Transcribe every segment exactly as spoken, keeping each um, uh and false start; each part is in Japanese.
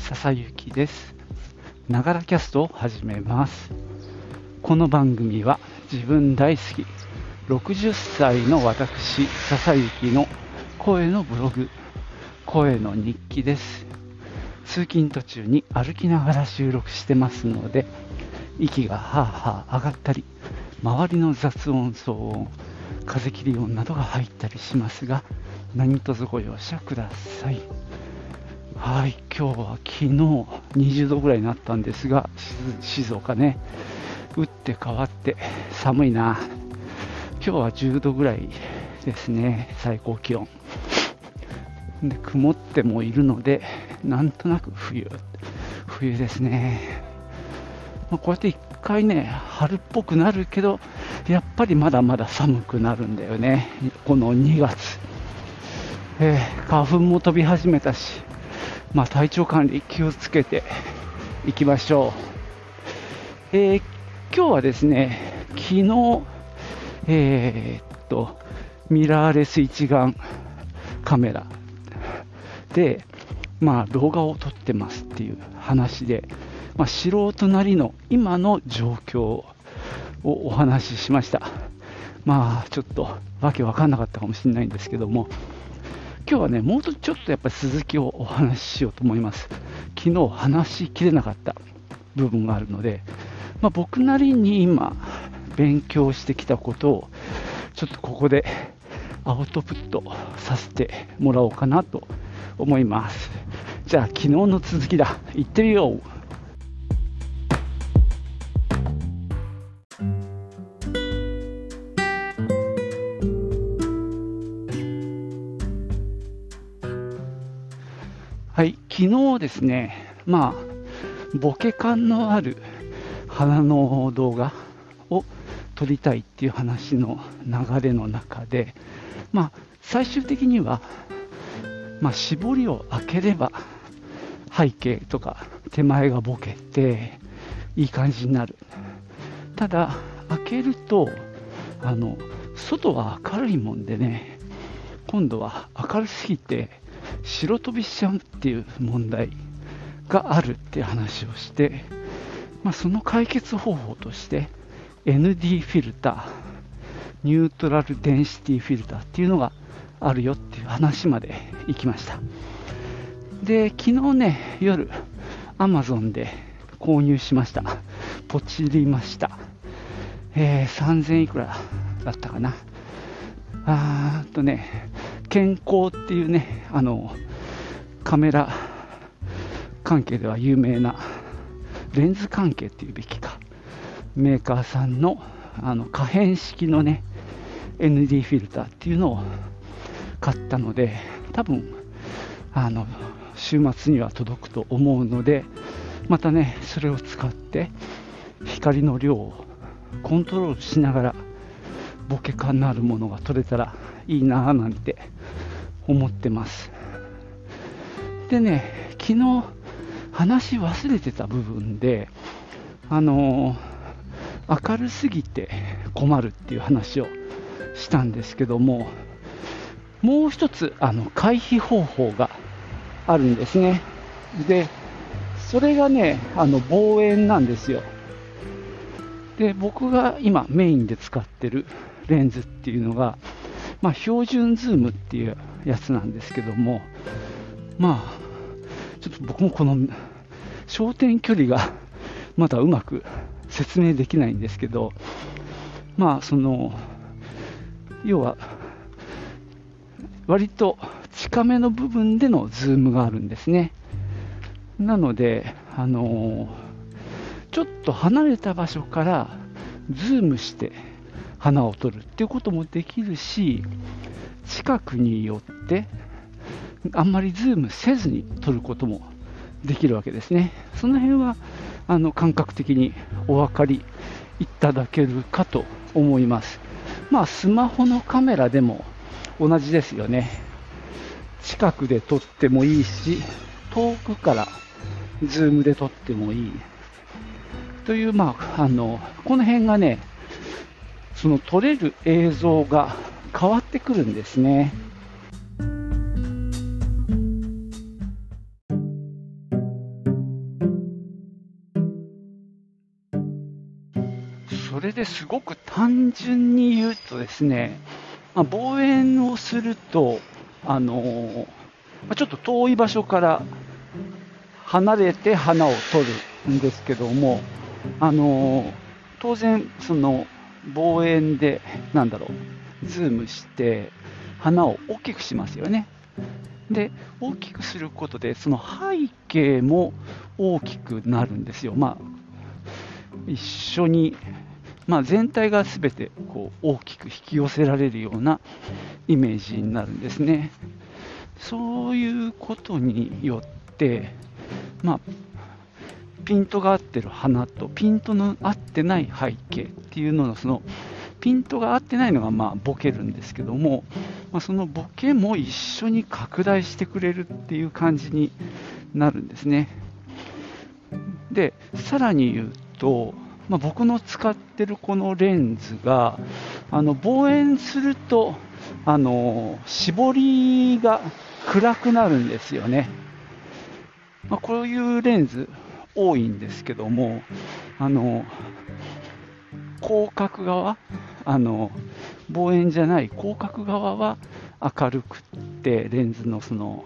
笹雪です。ながらキャストを始めます。この番組は自分大好きろくじゅっさいの私笹雪の声のブログ、声の日記です。通勤途中に歩きながら収録してますので、息がはぁはぁ上がったり、周りの雑音、騒音、風切り音などが入ったりしますが、何卒ご容赦ください。はい、今日は昨日にじゅうどぐらいになったんですが、静岡ね、打って変わって寒いな。今日はじゅうどぐらいですね、最高気温で、曇ってもいるので、なんとなく冬冬ですね。まあ、こうやって一回ね、春っぽくなるけど、やっぱりまだまだ寒くなるんだよね、このにがつ。えー、花粉も飛び始めたし、まあ、体調管理気をつけていきましょう。えー、今日はですね、昨日、えー、っとミラーレス一眼カメラで、まあ、動画を撮ってますっていう話で、まあ、素人なりの今の状況をお話ししました。まあちょっとわけわかんなかったかもしれないんですけども、今日はね、もうちょっとやっぱり続きをお話ししようと思います。昨日話しきれなかった部分があるので、まあ、僕なりに今勉強してきたことをちょっとここでアウトプットさせてもらおうかなと思います。じゃあ昨日の続きだ、行ってみよう。はい、昨日ですね、まあ、ボケ感のある花の動画を撮りたいっていう話の流れの中で、まあ、最終的には、まあ、絞りを開ければ背景とか手前がボケていい感じになる。ただ、開けると、あの、外は明るいもんでね、今度は明るすぎて、白飛びしちゃうっていう問題があるっていう話をして、まあ、その解決方法として エヌディー フィルター、ニュートラルデンシティフィルターっていうのがあるよっていう話まで行きました。で、昨日ね、夜 Amazon で購入しました。ポチりました。えー、さんぜんいくらだったかな。あーっとね、健康っていうね、あのカメラ関係では有名なレンズ関係っていうべきか、メーカーさんのあの可変式のね エヌディー フィルターっていうのを買ったので、多分あの週末には届くと思うので、またねそれを使って光の量をコントロールしながらボケ感のあるものが撮れたらいいなぁなんて思ってます。でね、昨日話し忘れてた部分で、あのー、明るすぎて困るっていう話をしたんですけども、もう一つあの回避方法があるんですね。で、それがね、あの望遠なんですよ。で、僕が今メインで使ってるレンズっていうのが、まあ、標準ズームっていうやつなんですけども、まあちょっと僕もこの焦点距離がまだうまく説明できないんですけど、まあその要は割と近めの部分でのズームがあるんですね。なのであのちょっと離れた場所からズームして花を撮るっていうこともできるし、近くに寄ってあんまりズームせずに撮ることもできるわけですね。その辺はあの感覚的にお分かりいただけるかと思います。まあスマホのカメラでも同じですよね。近くで撮ってもいいし、遠くからズームで撮ってもいいという、まああのこの辺がね、その撮れる映像が変わってくるんですね。 すごく単純に言うとですね、まあ、望遠をすると、あのーまあちょっと遠い場所から離れて花を撮るんですけども、あのー当然、その望遠で、なんだろう、ズームして花を大きくしますよね。で、大きくすることで、その背景も大きくなるんですよ。まあ、一緒に、まあ、全体が全てこう大きく引き寄せられるようなイメージになるんですね。そういうことによって、まあ、ピントが合ってる花とピントの合ってない背景っていうのの、そのピントが合ってないのがまあボケるんですけども、まあ、そのボケも一緒に拡大してくれるっていう感じになるんですね。で、さらに言うと、まあ、僕の使ってるこのレンズが、あの望遠すると、あの絞りが暗くなるんですよね。まあ、こういうレンズ多いんですけども、あの広角側、あの望遠じゃない広角側は明るくって、レンズのその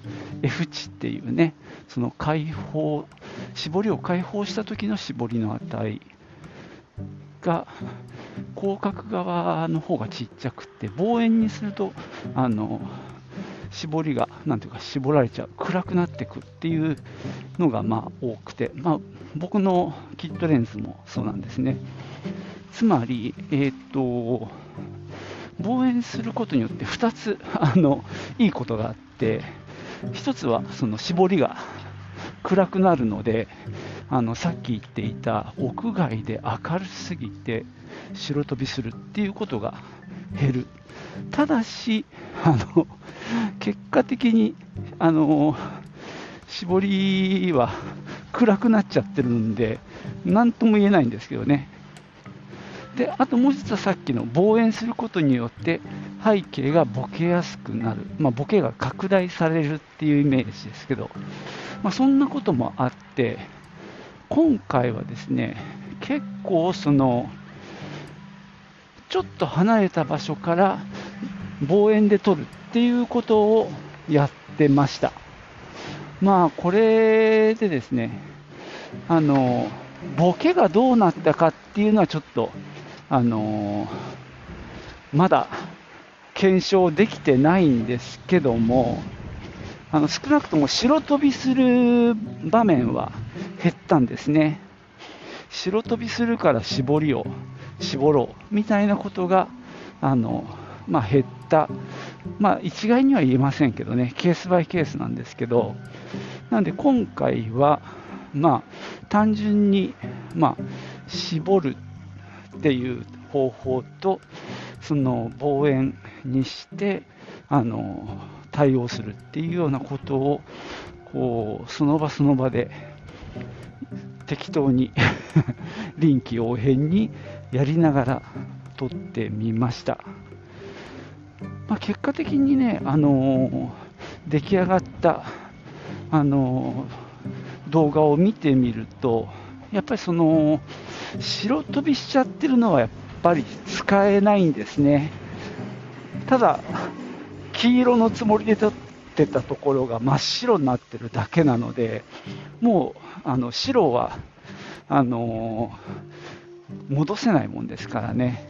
F 値っていうね、その開放、絞りを開放した時の絞りの値が広角側の方がちっちゃくて、望遠にするとあの絞りがなんていうか絞られちゃう、暗くなってくっていうのがまあ多くて、まあ、僕のキットレンズもそうなんですね。つまり、えー、と望遠することによってふたつあのいいことがあって、ひとつはその絞りが暗くなるので、あのさっき言っていた屋外で明るすぎて白飛びするっていうことが減る。ただし、あの結果的にあの絞りは暗くなっちゃってるんで、何とも言えないんですけどね。で、あともう一つはさっきの望遠することによって背景がボケやすくなる、まあ、ボケが拡大されるっていうイメージですけど、まあ、そんなこともあって、今回はですね、結構そのちょっと離れた場所から望遠で撮るっていうことをやってました。まあこれでですね、あのボケがどうなったかっていうのはちょっとあのまだ検証できてないんですけども、あの少なくとも白飛びする場面は減ったんですね。白飛びするから絞りを絞ろうみたいなことがあの、まあ、減った、まあ、一概には言えませんけどね、ケースバイケースなんですけど、なんで今回は、まあ、単純に、まあ、絞るっていう方法と、その望遠にしてあの対応するっていうようなことをこうその場その場で適当に臨機応変にやりながら撮ってみました。まあ、結果的にね、あの出来上がった、あの動画を見てみると、やっぱりその白飛びしちゃってるのはやっぱり使えないんですね。ただ黄色のつもりで撮ってたところが真っ白になってるだけなので、もうあの白はあの戻せないもんですからね。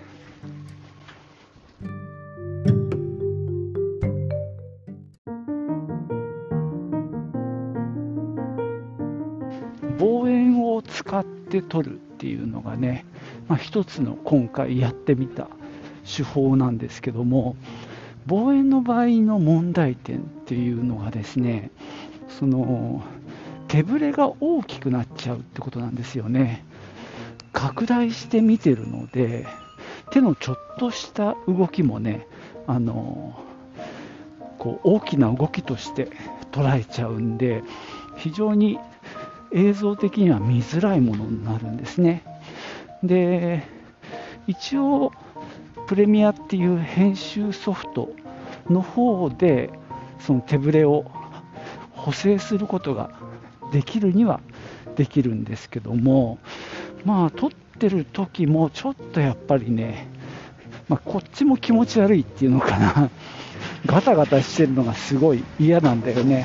望遠を使って撮るっていうのがね、まあ、一つの今回やってみた手法なんですけども、望遠の場合の問題点っていうのがですね、その手ぶれが大きくなっちゃうってことなんですよね。拡大して見てるので、手のちょっとした動きもね、あのこう大きな動きとして捉えちゃうんで、非常に映像的には見づらいものになるんですね。で、一応プレミアっていう編集ソフトの方でその手ぶれを補正することができるにはできるんですけども、まあ撮っってる時もちょっとやっぱりね、まあ、こっちも気持ち悪いっていうのかなガタガタしてるのがすごい嫌なんだよね。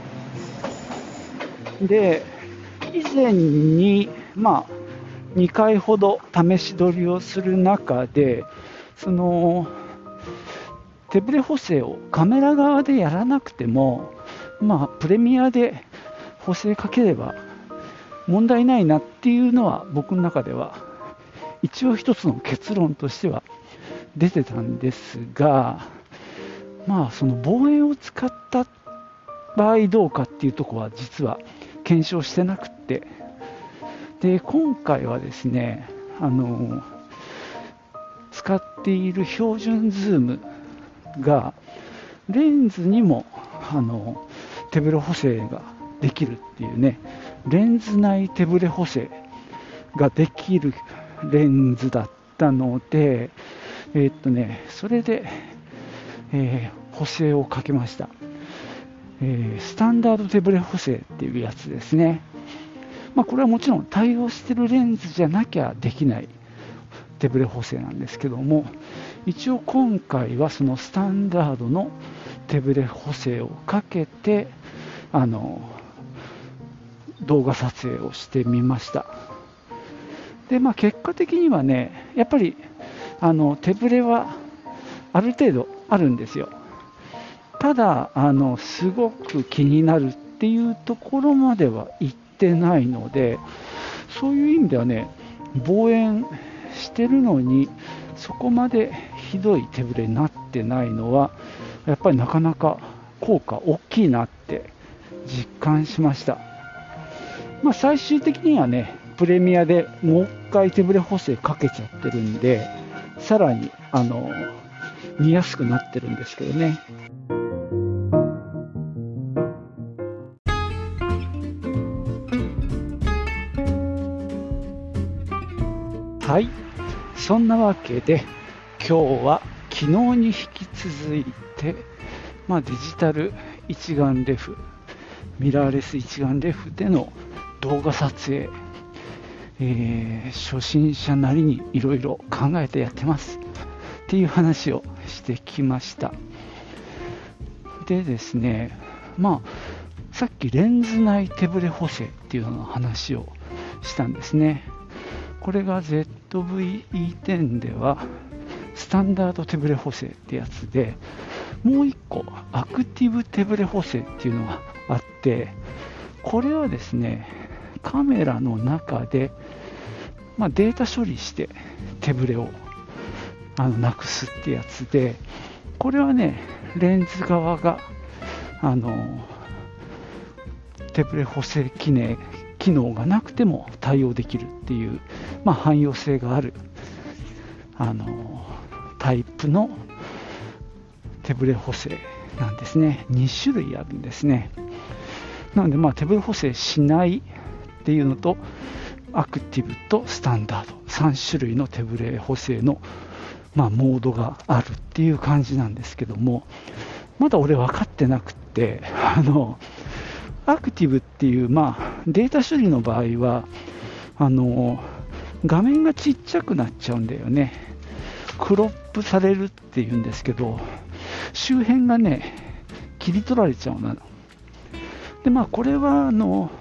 で、以前に、まあ、にかいほど試し撮りをする中で、その手ブレ補正をカメラ側でやらなくても、まあ、プレミアで補正かければ問題ないなっていうのは僕の中では一応一つの結論としては出てたんですが、まあその望遠を使った場合どうかっていうところは実は検証してなくって、で今回はですね、あの使っている標準ズームがレンズにもあの手ブレ補正ができるっていうね、レンズ内手ブレ補正ができるレンズだったので、えーっとね、それで、えー補正をかけました、えースタンダード手ブレ補正っていうやつですね。まあ、これはもちろん対応しているレンズじゃなきゃできない手ブレ補正なんですけども、一応今回はそのスタンダードの手ブレ補正をかけてあの動画撮影をしてみました。で、まあ、結果的にはね、やっぱりあの手ブレはある程度あるんですよ。ただあのすごく気になるっていうところまでは行ってないので、そういう意味ではね、望遠してるのにそこまでひどい手ブレになってないのはやっぱりなかなか効果大きいなって実感しました。まあ、最終的にはね、プレミアでもう一回手ブレ補正かけちゃってるんで、さらにあの見やすくなってるんですけどね。はい、そんなわけで今日は昨日に引き続いて、まあ、デジタル一眼レフ、ミラーレス一眼レフでの動画撮影、えー、初心者なりにいろいろ考えてやってますっていう話をしてきました。でですね、まあさっきレンズ内手ブレ補正っていうの話をしたんですね。これが ゼットブイイーテン ではスタンダード手ブレ補正ってやつで、もう一個アクティブ手ブレ補正っていうのがあって、これはですね、カメラの中で、まあ、データ処理して手ブレをあのなくすってやつで、これはね、レンズ側があの手ブレ補正機能機能がなくても対応できるっていう、まあ、汎用性があるあのタイプの手ブレ補正なんですね。に種類あるんですね。なので、まあ、手ブレ補正しないっていうのとアクティブとスタンダードさん種類の手ブレ補正の、まあ、モードがあるっていう感じなんですけども、まだ俺分かってなくて、あのアクティブっていう、まあ、データ処理の場合はあの画面がちっちゃくなっちゃうんだよね。クロップされるっていうんですけど、周辺がね切り取られちゃうな。で、まあ、これはあの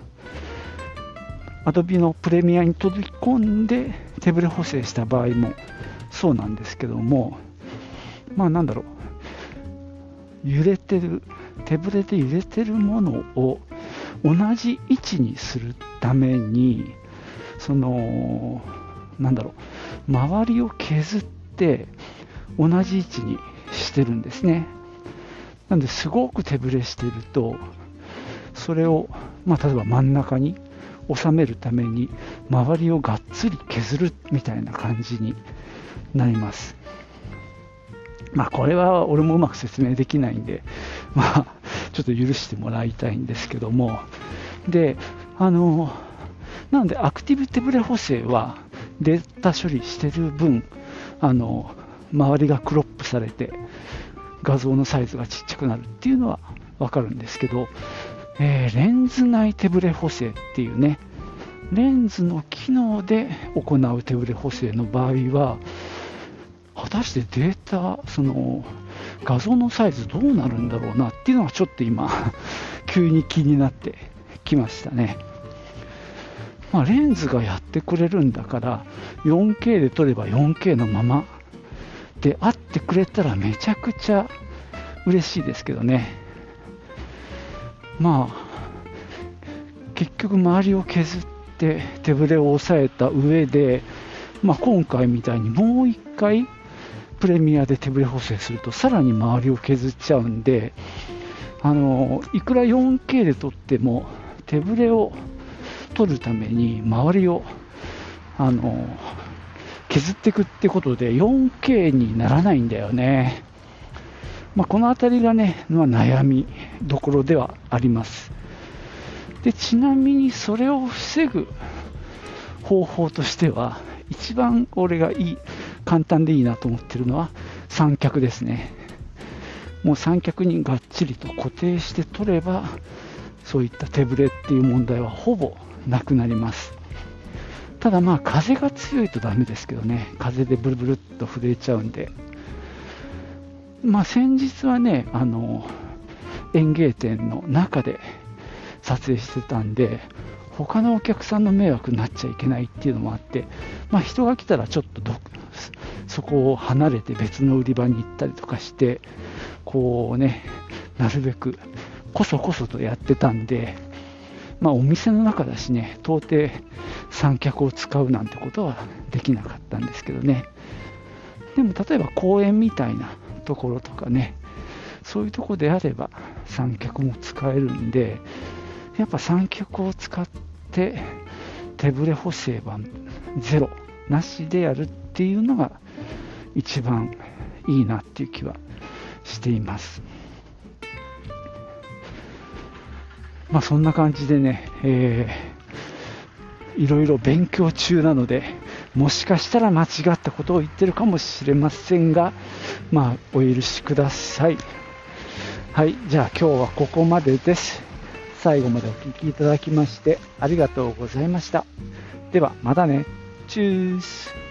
Adobe のプレミアに取り込んで手ブレ補正した場合もそうなんですけども、まあなんだろう、揺れてる手ブレで揺れてるものを同じ位置にするために、そのなんだろう、周りを削って同じ位置にしてるんですね。なのですごく手ブレしていると、それを、まあ、例えば真ん中に収めるために周りをがっつり削るみたいな感じになります。まあこれは俺もうまく説明できないんで、まあちょっと許してもらいたいんですけども、で、あのなのでアクティブ手ブレ補正はデータ処理してる分、あの周りがクロップされて画像のサイズがちっちゃくなるっていうのは分かるんですけど、えーレンズ内手ブレ補正っていうね、 レンズの機能で行う手ブレ補正の場合は、果たしてデータ、その画像のサイズどうなるんだろうなっていうのがちょっと今急に気になってきましたね。まあ、レンズがやってくれるんだから よんケー で撮れば よんケー のままであってくれたらめちゃくちゃ嬉しいですけどね。まあ結局周りを削って手ブレを抑えた上で、まあ、今回みたいにもう一回プレミアで手ブレ補正するとさらに周りを削っちゃうんで、あのいくら よんケー で撮っても手ブレを取るために周りをあの削っていくってことで よんケー にならないんだよね。まあ、このあたりがね、まあ、悩みどころではあります。でちなみにそれを防ぐ方法としては、一番俺がいい簡単でいいなと思ってるのは三脚ですね。もう三脚にがっちりと固定して取れば、そういった手ブレっていう問題はほぼなくなります。ただまあ風が強いとダメですけどね、風でブルブルっと震えちゃうんで、まあ先日はね、あの園芸店の中で撮影してたんで、他のお客さんの迷惑になっちゃいけないっていうのもあって、まあ、人が来たらちょっとどそこを離れて別の売り場に行ったりとかして、こうね、なるべくこそこそとやってたんで、まあ、お店の中だしね、到底三脚を使うなんてことはできなかったんですけどね。でも例えば公園みたいなところとかね、そういうところであれば三脚も使えるんで、やっぱ三脚を使って手ブレ補正はゼロなしでやるっていうのが一番いいなっていう気はしています。まあそんな感じでね、えー、いろいろ勉強中なので、もしかしたら間違ったことを言ってるかもしれませんが、まあお許しください。はい、じゃあ今日はここまでです。最後までお聞きいただきましてありがとうございました。ではまたね。チュース。